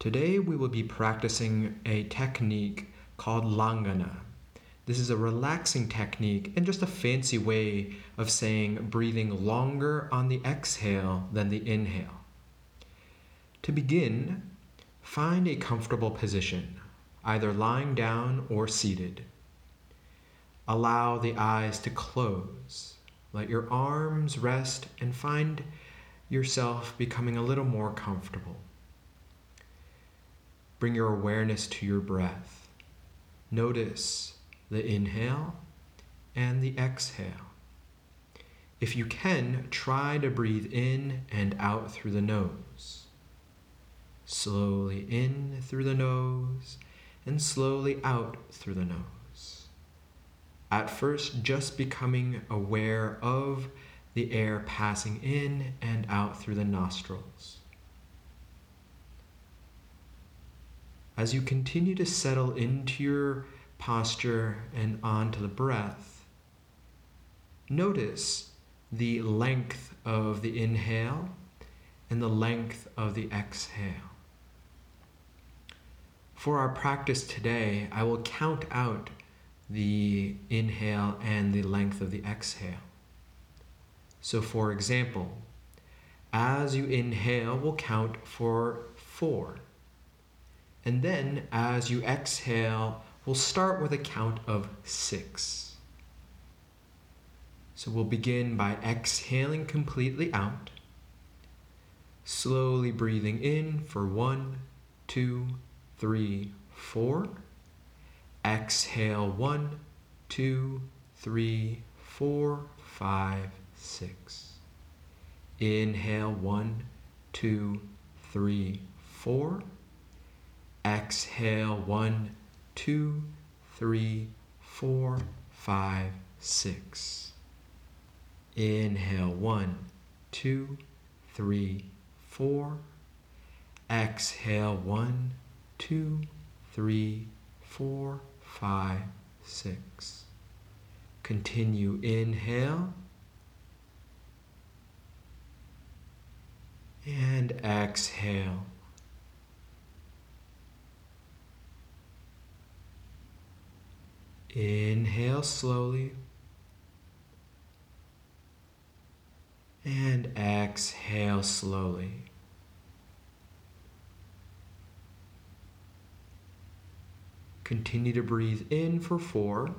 Today we will be practicing a technique called Langana. This is a relaxing technique and just a fancy way of saying breathing longer on the exhale than the inhale. To begin, find a comfortable position, either lying down or seated. Allow the eyes to close. Let your arms rest and find yourself becoming a little more comfortable. Bring your awareness to your breath. Notice the inhale and the exhale. If you can, try to breathe in and out through the nose. Slowly in through the nose and slowly out through the nose. At first, just becoming aware of the air passing in and out through the nostrils. As you continue to settle into your posture and onto the breath, notice the length of the inhale and the length of the exhale. For our practice today, I will count out the inhale and the length of the exhale. So for example, as you inhale, we'll count for 4. And then as you exhale, we'll start with a count of 6. So we'll begin by exhaling completely out, slowly breathing in for 1, 2, 3, 4. Exhale 1, 2, 3, 4, 5, 6. Inhale 1, 2, 3, 4. Exhale 1, 2, 3, 4, 5, 6. Inhale 1, 2, 3, 4. Exhale 1, 2, 3, 4, 5, 6. Continue. Inhale and exhale. Inhale slowly and exhale slowly. Continue to breathe in for 4.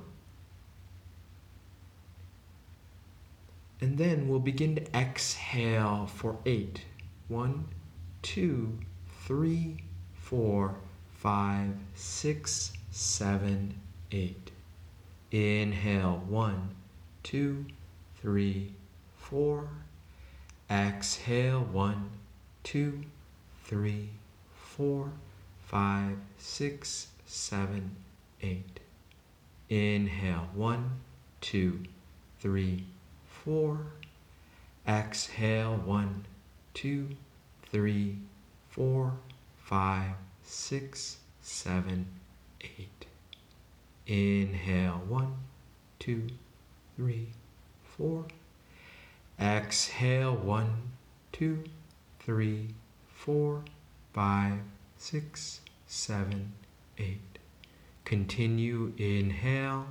And then we'll begin to exhale for 8. 1, 2, 3, 4, 5, 6, 7, 8. Inhale 1, 2, 3, 4. Exhale 1, 2, 3, 4, 5, 6, 7, 8. Inhale 1, 2, 3, 4. Exhale 1, 2, 3, 4, 5, 6, 7, 8. Inhale 1, 2, 3, 4. Exhale 1, 2, 3, 4, 5, 6, 7, 8. Continue. Inhale.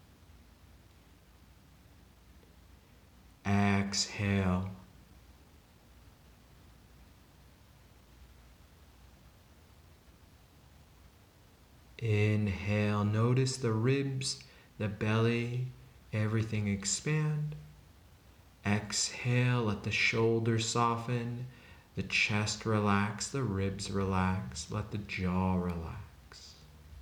Exhale. Inhale, notice the ribs, the belly, everything expand. Exhale, let the shoulders soften, the chest relax, the ribs relax, let the jaw relax.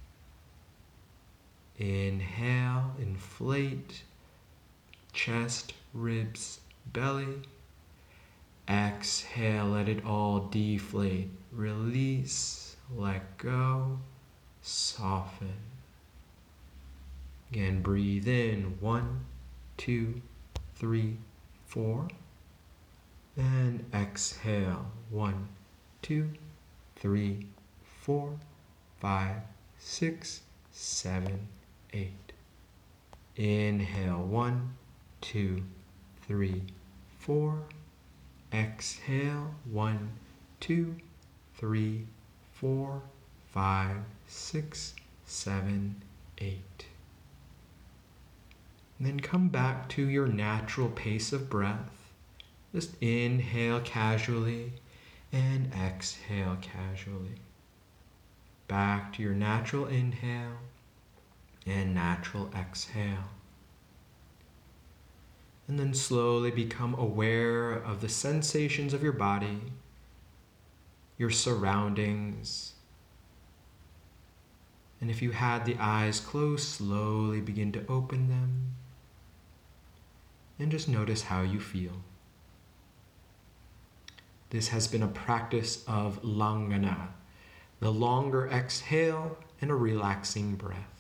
Inhale, inflate, chest, ribs, belly. Exhale, let it all deflate, release, let go. Soften. Again, breathe in. 1, 2, 3, 4. And exhale. 1, 2, 3, 4, 5, 6, 7, 8. Inhale. 1, 2, 3, 4. Exhale. 1, 2, 3, 4, 5, 6, 7, 8. And then come back to your natural pace of breath. Just inhale casually and exhale casually. Back to your natural inhale and natural exhale. And then slowly become aware of the sensations of your body, your surroundings. And if you had the eyes closed, slowly begin to open them. And just notice how you feel. This has been a practice of Langana, the longer exhale and a relaxing breath.